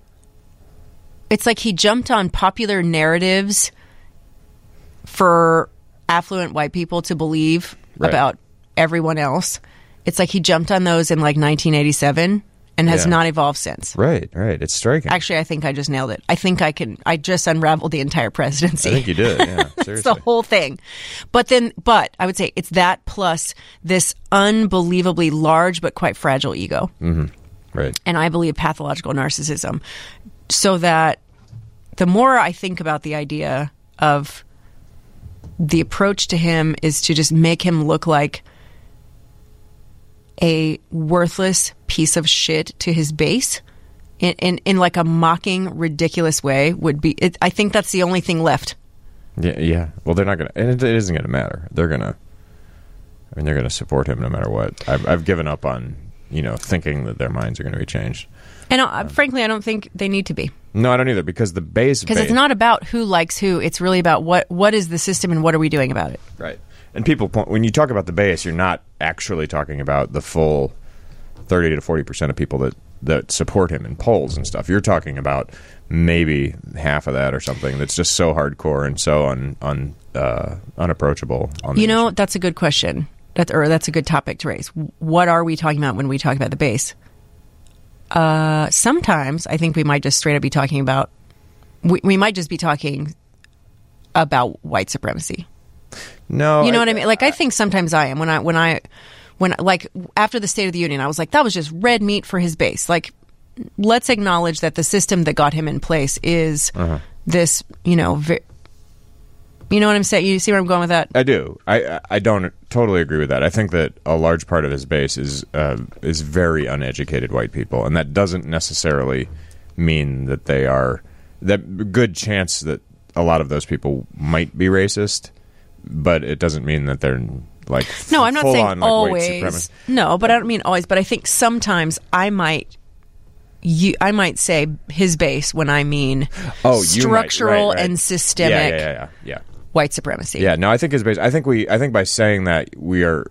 Speaker 1: jumped on popular narratives for affluent white people to believe
Speaker 2: right.
Speaker 1: about everyone else. It's like he jumped on those in like 1987 and has not evolved since.
Speaker 2: Right. It's striking.
Speaker 1: Actually, I think I just nailed it. I just unraveled the entire presidency.
Speaker 2: I think you did, yeah.
Speaker 1: That's
Speaker 2: Seriously.
Speaker 1: the whole thing. But I would say it's that plus this unbelievably large but quite fragile ego.
Speaker 2: Mm-hmm. Right.
Speaker 1: And I believe pathological narcissism. So that the more I think about the idea of the approach to him is to just make him look like a worthless piece of shit to his base in like a mocking, ridiculous way would be. I think that's the only thing left.
Speaker 2: Yeah. Well, they're not going to, and it isn't going to matter. They're going to support him no matter what. I've given up on, you know, thinking that their minds are going to be changed.
Speaker 1: And frankly, I don't think they need to be.
Speaker 2: No, I don't either, because the base...
Speaker 1: Because it's not about who likes who. It's really about what is the system and what are we doing about it.
Speaker 2: Right. And people, when you talk about the base, you're not actually talking about the full 30 to 40% of people that support him in polls and stuff. You're talking about maybe half of that or something that's just so hardcore and so unapproachable.
Speaker 1: You know, that's a good question. That's a good topic to raise. What are we talking about when we talk about the base? Sometimes I think we might just straight up be talking about, we might just be talking about white supremacy.
Speaker 2: No,
Speaker 1: you know what I mean? Like, I think sometimes I am when like after the State of the Union, I was like, that was just red meat for his base. Like, let's acknowledge that the system that got him in place is this, you know, you know what I'm saying? You see where I'm going with that?
Speaker 2: I do. I don't totally agree with that. I think that a large part of his base is very uneducated white people, and that doesn't necessarily mean that they are that good chance that a lot of those people might be racist, but it doesn't mean that they're like
Speaker 1: no. I'm not saying
Speaker 2: on, like,
Speaker 1: always. No, but I don't mean always. But I think sometimes I might say his base when I mean structural and systemic.
Speaker 2: Yeah.
Speaker 1: White supremacy.
Speaker 2: Yeah, no, I think his base. I think by saying that we are,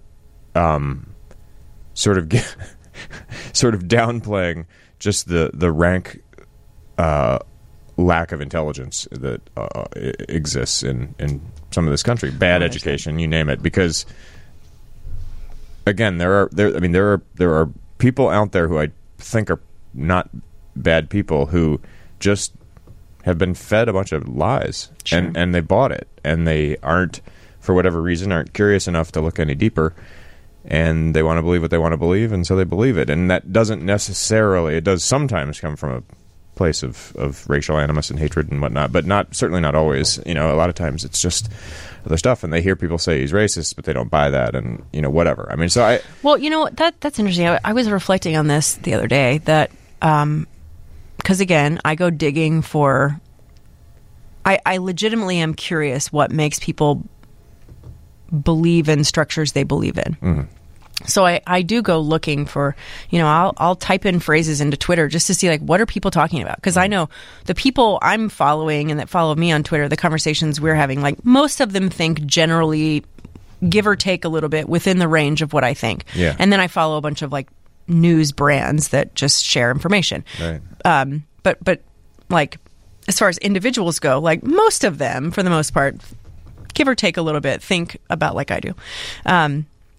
Speaker 2: sort of downplaying just the rank lack of intelligence that exists in some of this country. Bad education, you name it. Because again, there are people out there who I think are not bad people who just have been fed a bunch of lies. Sure. and they bought it, and they aren't, for whatever reason, aren't curious enough to look any deeper, and they want to believe what they want to believe, and so they believe it. And that doesn't necessarily, it does sometimes come from a place of racial animus and hatred and whatnot, but certainly not always. You know, a lot of times it's just other stuff, and they hear people say he's racist, but they don't buy that, and, you know, whatever. I mean, so
Speaker 1: well, you know, that's interesting. I was reflecting on this the other day, that because again, I go digging for, I legitimately am curious what makes people believe in structures they believe in. Mm-hmm. So I do go looking for, you know, I'll type in phrases into Twitter just to see, like, what are people talking about? Because I know the people I'm following and that follow me on Twitter, the conversations we're having, like, most of them think generally, give or take a little bit, within the range of what I think.
Speaker 2: Yeah.
Speaker 1: And then I follow a bunch of, like, news brands that just share information.
Speaker 2: Right.
Speaker 1: But like, as far as individuals go, like, most of them, for the most part, give or take a little bit, think about like I do.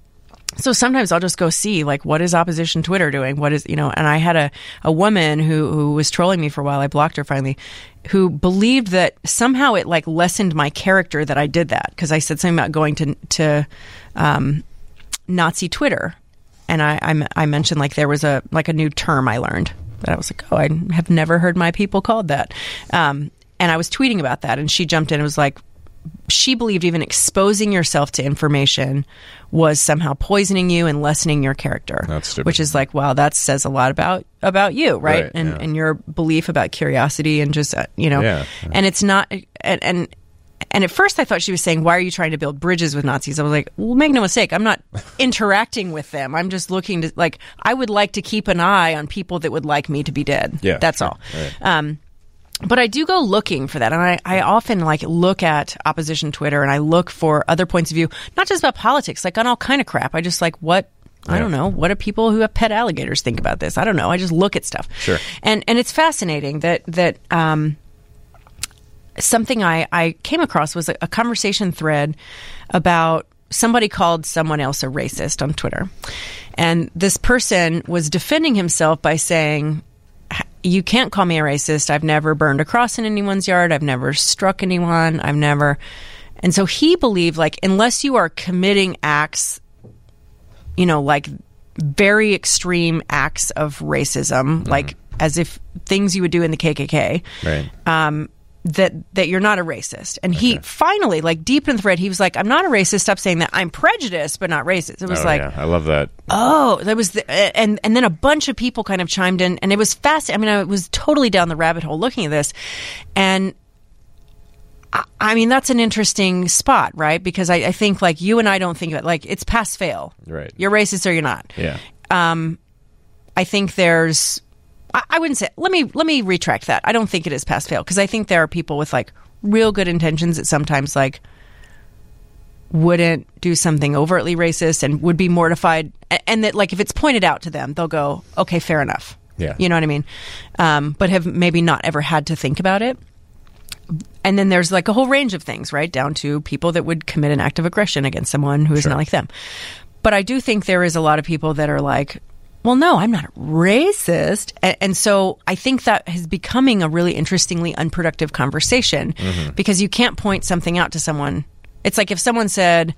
Speaker 1: So sometimes I'll just go see, like, what is opposition Twitter doing? What is, and I had a woman who was trolling me for a while. I blocked her finally, who believed that somehow it like lessened my character that I did that because I said something about going to Nazi Twitter. And I mentioned like there was a new term I learned that I was like, oh, I have never heard my people called that. And I was tweeting about that, and she jumped in and was like, she believed even exposing yourself to information was somehow poisoning you and lessening your character.
Speaker 2: That's stupid.
Speaker 1: Which is like, wow, that says a lot about you, right? And your belief about curiosity and just,
Speaker 2: Yeah.
Speaker 1: And it's not, and at first I thought she was saying, why are you trying to build bridges with Nazis? I was like, well, make no mistake, I'm not interacting with them. I'm just looking to, like, I would like to keep an eye on people that would like me to be dead.
Speaker 2: Yeah,
Speaker 1: that's
Speaker 2: sure.
Speaker 1: all.
Speaker 2: Right.
Speaker 1: But I do go looking for that. And I often like look at opposition Twitter and I look for other points of view, not just about politics, like on all kind of crap. I just like, I don't know, what do people who have pet alligators think about this? I don't know. I just look at stuff.
Speaker 2: Sure.
Speaker 1: And it's fascinating that something I came across was a conversation thread about somebody called someone else a racist on Twitter. And this person was defending himself by saying, you can't call me a racist. I've never burned a cross in anyone's yard. I've never struck anyone. I've never. And so he believed, like, unless you are committing acts, like very extreme acts of racism, like as if things you would do in the KKK,
Speaker 2: Right.
Speaker 1: that you're not a racist. And he finally, like deep in the thread, he was like, I'm not a racist. Stop saying that. I'm prejudiced, but not racist. It was
Speaker 2: I love that.
Speaker 1: Oh, that was and then a bunch of people kind of chimed in, and it was fascinating. I mean, I was totally down the rabbit hole looking at this, and I mean, that's an interesting spot, right? Because I think like you and I don't think of it like it's pass fail.
Speaker 2: Right.
Speaker 1: You're racist or you're not.
Speaker 2: Yeah.
Speaker 1: I think there's. I wouldn't say. Let me retract that. I don't think it is pass fail because I think there are people with like real good intentions that sometimes like wouldn't do something overtly racist and would be mortified, and that like if it's pointed out to them, they'll go, okay, fair enough.
Speaker 2: Yeah.
Speaker 1: You know what I mean? But have maybe not ever had to think about it. And then there's like a whole range of things, right? Down to people that would commit an act of aggression against someone who is not like them. But I do think there is a lot of people that are like, well, no, I'm not racist. And so I think that is becoming a really interestingly unproductive conversation because you can't point something out to someone. It's like if someone said,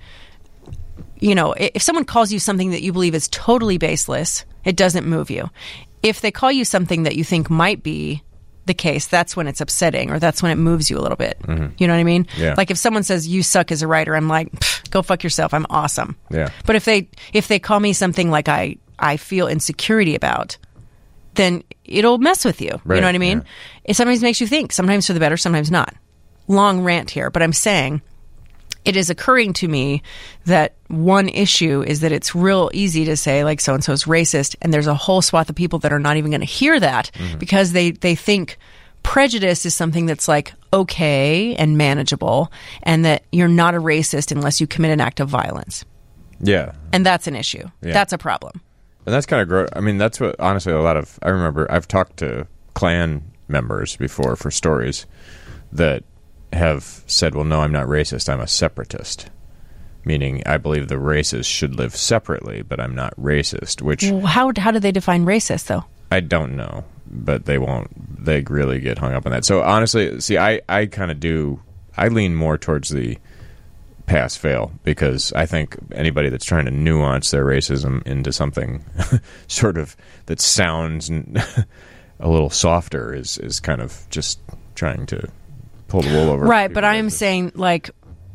Speaker 1: if someone calls you something that you believe is totally baseless, it doesn't move you. If they call you something that you think might be the case, that's when it's upsetting or that's when it moves you a little bit. You know what I mean?
Speaker 2: Yeah.
Speaker 1: Like if someone says you suck as a writer, I'm like, go fuck yourself. I'm awesome.
Speaker 2: Yeah.
Speaker 1: But if they call me something like I feel insecurity about, then it'll mess with you.
Speaker 2: Right,
Speaker 1: you know what I mean?
Speaker 2: yeah.
Speaker 1: It sometimes makes you think, sometimes for the better, sometimes not. Long rant here, but I'm saying it is occurring to me that one issue is that it's real easy to say like so-and-so is racist, and there's a whole swath of people that are not even going to hear that because they think prejudice is something that's like okay and manageable, and that you're not a racist unless you commit an act of violence.
Speaker 2: Yeah.
Speaker 1: And that's an issue.
Speaker 2: Yeah.
Speaker 1: That's a problem.
Speaker 2: And that's kind of gross. I mean, that's what, honestly, I remember I've talked to Klan members before for stories that have said, well, no, I'm not racist. I'm a separatist. Meaning I believe the races should live separately, but I'm not racist, which...
Speaker 1: Well, how do they define racist, though?
Speaker 2: I don't know, but they won't. They really get hung up on that. So honestly, see, I kind of do... I lean more towards the pass-fail because I think anybody that's trying to nuance their racism into something sort of that sounds a little softer is kind of just trying to pull the wool over.
Speaker 1: Right, but I am saying, like,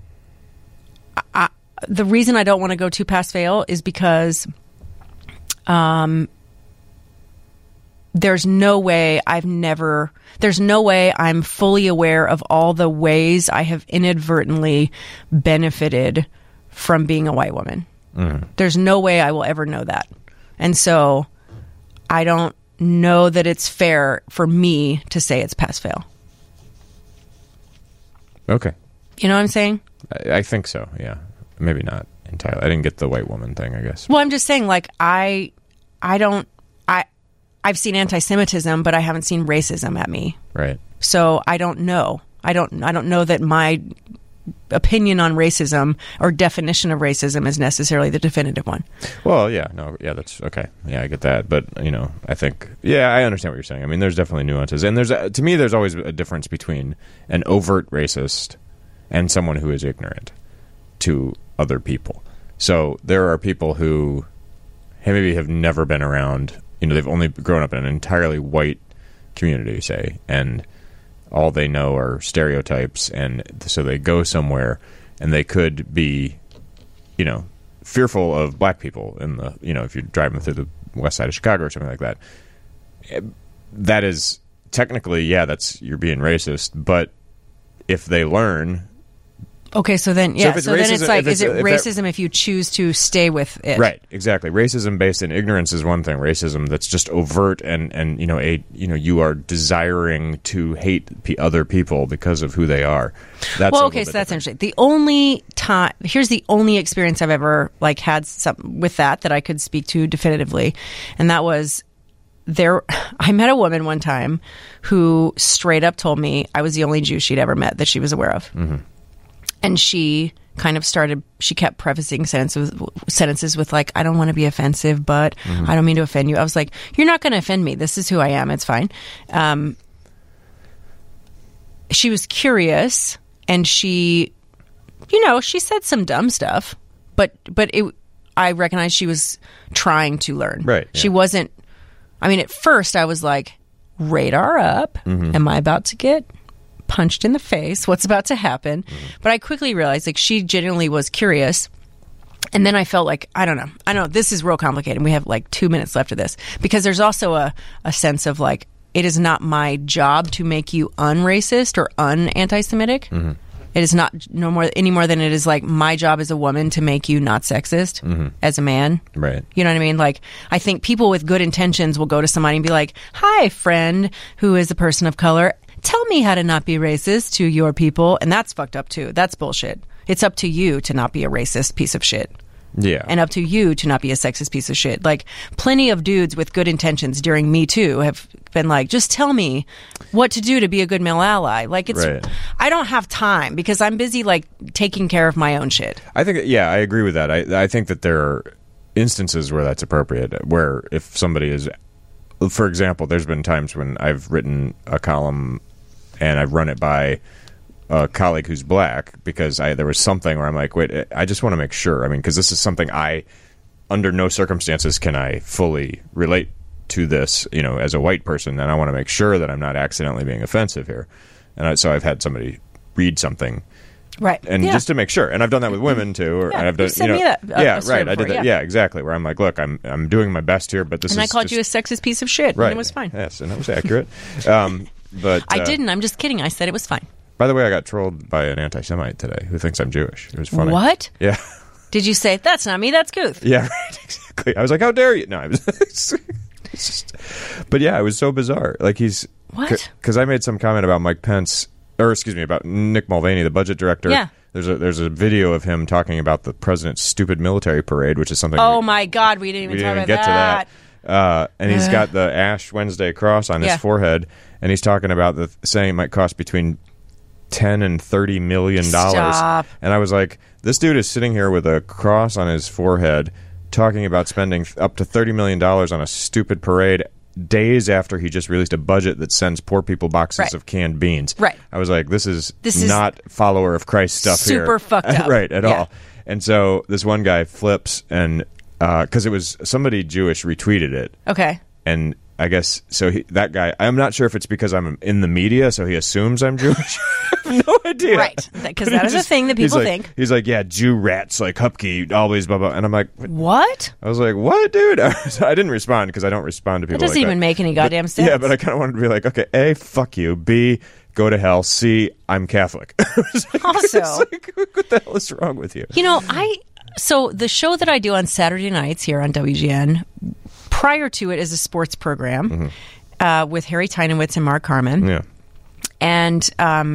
Speaker 1: the reason I don't want to go too pass-fail is because there's no way I'm fully aware of all the ways I have inadvertently benefited from being a white woman. There's no way I will ever know that. And so I don't know that it's fair for me to say it's pass-fail.
Speaker 2: Okay.
Speaker 1: You know what I'm saying?
Speaker 2: I think so, yeah. Maybe not entirely. I didn't get the white woman thing, I guess.
Speaker 1: Well, I'm just saying, like, I've seen anti-Semitism, but I haven't seen racism at me.
Speaker 2: Right.
Speaker 1: So I don't know. I don't know that my opinion on racism or definition of racism is necessarily the definitive one.
Speaker 2: Well, yeah, no, yeah, that's okay. Yeah, I get that, but I think, yeah, I understand what you're saying. I mean, there's definitely nuances, and to me, there's always a difference between an overt racist and someone who is ignorant to other people. So there are people who maybe have never been around. They've only grown up in an entirely white community, say, and all they know are stereotypes, and so they go somewhere and they could be, fearful of black people in the, if you're driving through the west side of Chicago or something like that. That is technically, you're being racist, but if they learn...
Speaker 1: Okay, so then, it's like, is it racism if you choose to stay with it?
Speaker 2: Right, exactly. Racism based in ignorance is one thing. Racism that's just overt and you are desiring to hate other people because of who they are. That's
Speaker 1: so that's interesting. The only time, here's the only experience I've ever had with that I could speak to definitively, and that was I met a woman one time who straight up told me I was the only Jew she'd ever met that she was aware of. Mm-hmm. And she kind of she kept prefacing sentences with I don't want to be offensive, but I don't mean to offend you. I was like, you're not going to offend me. This is who I am. It's fine. She was curious, and she said some dumb stuff, but I recognized she was trying to learn.
Speaker 2: Right. Yeah.
Speaker 1: She wasn't, at first I was like, radar up. Mm-hmm. Am I about to get punched in the face? What's about to happen? Mm-hmm. But I quickly realized she genuinely was curious, and then I felt I don't know, this is real complicated. We have 2 minutes left of this, because there's also a sense of it is not my job to make you un-racist or un-anti-Semitic. Mm-hmm. It is not any more than it is my job as a woman to make you not sexist as a man.
Speaker 2: Right.
Speaker 1: You know what I mean? I think people with good intentions will go to somebody and be like, hi, friend who is a person of color, tell me how to not be racist to your people. And that's fucked up too. That's bullshit. It's up to you to not be a racist piece of shit.
Speaker 2: Yeah.
Speaker 1: And up to you to not be a sexist piece of shit. Plenty of dudes with good intentions during Me Too have been just tell me what to do to be a good male ally.
Speaker 2: Right.
Speaker 1: I don't have time because I'm busy taking care of my own shit.
Speaker 2: I think, I agree with that. I think that there are instances where that's appropriate, where if somebody is, for example, there's been times when I've written a column and I've run it by a colleague who's black because there was something where I'm like, wait, I just want to make sure. Because this is something under no circumstances can I fully relate to this, as a white person, and I want to make sure that I'm not accidentally being offensive here. And so I've had somebody read something.
Speaker 1: Right.
Speaker 2: And just to make sure. And I've done that with women too. And I've done,
Speaker 1: me that,
Speaker 2: right. I did that. Yeah, exactly. Where I'm like, look, I'm doing my best here, but
Speaker 1: I called you a sexist piece of shit.
Speaker 2: Right.
Speaker 1: And it was fine.
Speaker 2: Yes, and that was accurate. But
Speaker 1: I didn't. I'm just kidding. I said it was fine.
Speaker 2: By the way, I got trolled by an anti-Semite today who thinks I'm Jewish. It was funny.
Speaker 1: What?
Speaker 2: Yeah.
Speaker 1: Did you say, that's not me, that's Guth?
Speaker 2: Yeah, right, exactly. I was like, how dare you? No, I was... But yeah, it was so bizarre. He's...
Speaker 1: What?
Speaker 2: Because I made some comment about Mike Pence, about Nick Mulvaney, the budget director.
Speaker 1: Yeah.
Speaker 2: There's a video of him talking about the president's stupid military parade, which is something...
Speaker 1: Oh my God, we didn't even talk about
Speaker 2: get that. To that. And he's got the Ash Wednesday cross on his forehead, and he's talking about saying it might cost between $10 and $30 million.
Speaker 1: Stop.
Speaker 2: And I was like, this dude is sitting here with a cross on his forehead talking about spending up to $30 million on a stupid parade days after he just released a budget that sends poor people boxes of canned beans.
Speaker 1: Right.
Speaker 2: I was like, this is not follower of Christ stuff
Speaker 1: super
Speaker 2: here.
Speaker 1: Super fucked up.
Speaker 2: Right, at all. And so this one guy flips, and because it was somebody Jewish retweeted it.
Speaker 1: Okay.
Speaker 2: And I guess, so that guy, I'm not sure if it's because I'm in the media, so he assumes I'm Jewish. I have no idea.
Speaker 1: Right, because that is a thing that people think.
Speaker 2: He's like, yeah, Jew rats, Hupke, always, blah, blah. And I'm like,
Speaker 1: what?
Speaker 2: I was like, what, dude? I didn't respond because I don't respond to people
Speaker 1: That doesn't even make any goddamn sense.
Speaker 2: Yeah, but I kind of wanted to be like, okay, A, fuck you. B, go to hell. C, I'm Catholic.
Speaker 1: Also.
Speaker 2: What the hell is wrong with you?
Speaker 1: So the show that I do on Saturday nights here on WGN, prior to it is a sports program with Harry Teinowitz and Mark Harmon.
Speaker 2: Yeah.
Speaker 1: And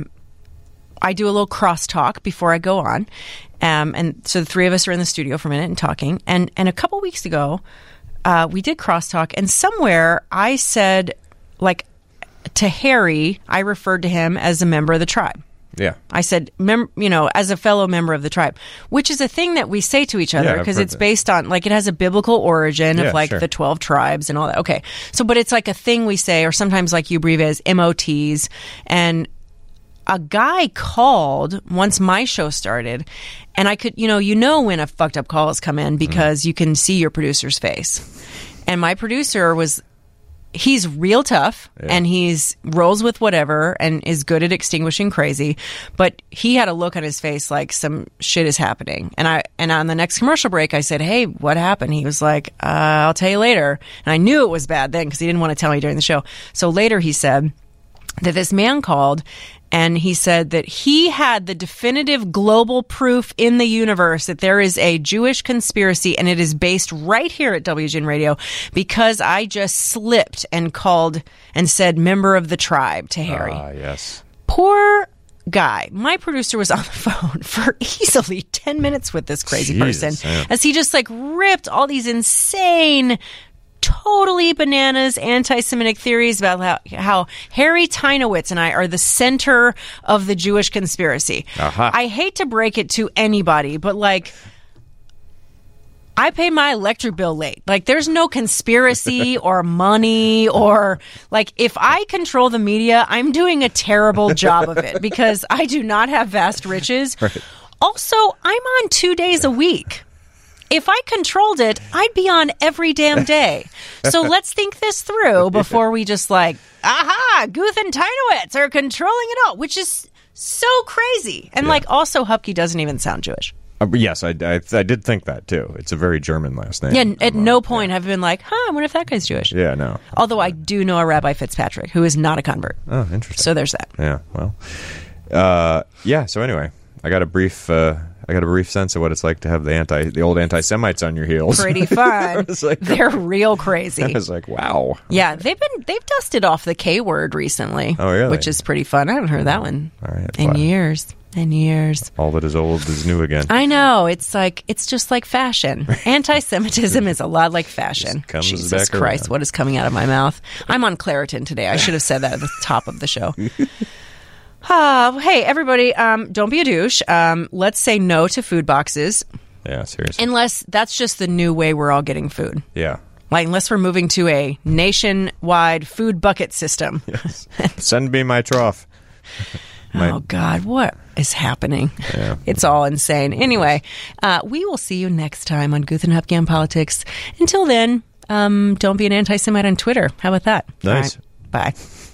Speaker 1: I do a little crosstalk before I go on. And so the three of us are in the studio for a minute and talking. And a couple weeks ago, we did crosstalk. And somewhere I said, to Harry, I referred to him as a member of the tribe.
Speaker 2: Yeah.
Speaker 1: I said, as a fellow member of the tribe, which is a thing that we say to each other
Speaker 2: Yeah, I've
Speaker 1: because
Speaker 2: heard
Speaker 1: it's
Speaker 2: that.
Speaker 1: based on, like, it has a biblical origin
Speaker 2: Yeah,
Speaker 1: of, like,
Speaker 2: sure.
Speaker 1: the 12 tribes and all that. Okay. So, but it's like a thing we say, or sometimes, like, you abbreviate as MOTs. And a guy called once my show started, and I could, when a fucked up call has come in because you can see your producer's face. And my producer he's real tough and he's rolls with whatever and is good at extinguishing crazy, but he had a look on his face like some shit is happening. And on the next commercial break, I said, "Hey, what happened?" He was like, "I'll tell you later." And I knew it was bad then because he didn't want to tell me during the show. So later he said that this man called and he said that he had the definitive global proof in the universe that there is a Jewish conspiracy and it is based right here at WGN Radio because I just slipped and called and said member of the tribe to Harry.
Speaker 2: Ah, yes.
Speaker 1: Poor guy. My producer was on the phone for easily 10 minutes with this crazy
Speaker 2: Jesus,
Speaker 1: person
Speaker 2: yeah.
Speaker 1: as he just like ripped all these insane totally bananas anti-Semitic theories about how Harry Teinowitz and I are the center of the Jewish conspiracy.
Speaker 2: Aha.
Speaker 1: I hate to break it to anybody, but like, I pay my electric bill late. Like, there's no conspiracy or money or like, if I control the media, I'm doing a terrible job of it because I do not have vast riches.
Speaker 2: Right.
Speaker 1: Also, I'm on 2 days a week. If I controlled it, I'd be on every damn day. So let's think this through before we just like, aha, Guth and Teinowitz are controlling it all, which is so crazy. And like, also, Hupke doesn't even sound Jewish.
Speaker 2: Yes, I did think that too. It's a very German last name.
Speaker 1: Yeah, at no point have I been like, I wonder if that guy's Jewish.
Speaker 2: Yeah, no.
Speaker 1: Although I do know a Rabbi Fitzpatrick who is not a convert.
Speaker 2: Oh, interesting.
Speaker 1: So there's that.
Speaker 2: Yeah, well. So anyway, I got a brief sense of what it's like to have the old anti-Semites on your heels.
Speaker 1: Pretty fun.
Speaker 2: Like,
Speaker 1: they're real crazy.
Speaker 2: I was like, wow.
Speaker 1: Yeah, they've dusted off the K word recently.
Speaker 2: Oh, really?
Speaker 1: Which is pretty fun. I haven't heard that one
Speaker 2: All right,
Speaker 1: in
Speaker 2: fine.
Speaker 1: years. In years.
Speaker 2: All that is old is new again.
Speaker 1: I know. It's just like fashion. Anti-Semitism is a lot like fashion.
Speaker 2: Just comes
Speaker 1: Jesus
Speaker 2: back
Speaker 1: Christ,
Speaker 2: around.
Speaker 1: what is coming out of my mouth? I'm on Claritin today. I should have said that at the top of the show. Hey, everybody, don't be a douche. Let's say no to food boxes.
Speaker 2: Yeah, seriously.
Speaker 1: Unless that's just the new way we're all getting food.
Speaker 2: Yeah.
Speaker 1: Like, unless we're moving to a nationwide food bucket system.
Speaker 2: Yes. Send me my trough.
Speaker 1: Oh, God, what is happening?
Speaker 2: Yeah.
Speaker 1: It's all insane. Anyway, we will see you next time on Guth and Hupke on Politics. Until then, don't be an anti-Semite on Twitter. How about that?
Speaker 2: Nice.
Speaker 1: All right, bye.